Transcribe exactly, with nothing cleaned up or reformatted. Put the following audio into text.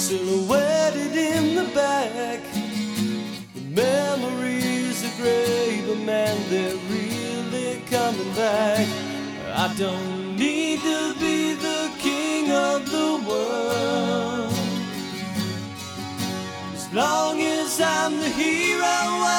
silhouetted in the back. The memories are gray, but man, they're really coming back. I don't need to be the king of the world, as long as I'm the hero